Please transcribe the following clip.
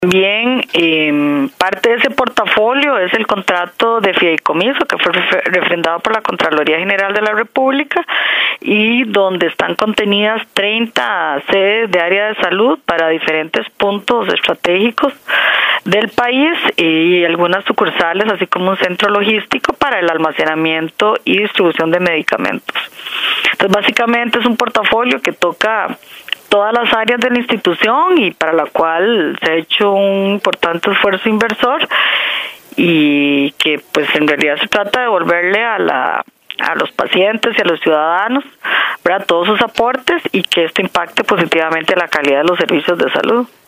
También parte de ese portafolio es el contrato de fideicomiso que fue refrendado por la Contraloría General de la República y donde están contenidas 30 sedes de área de salud para diferentes puntos estratégicos del país y algunas sucursales, así como un centro logístico para el almacenamiento y distribución de medicamentos. Entonces, básicamente es un portafolio que toca todas las áreas de la institución y para la cual se ha hecho un importante esfuerzo inversor y que pues en realidad se trata de devolverle a los pacientes y a los ciudadanos, ¿verdad?, todos sus aportes y que esto impacte positivamente la calidad de los servicios de salud.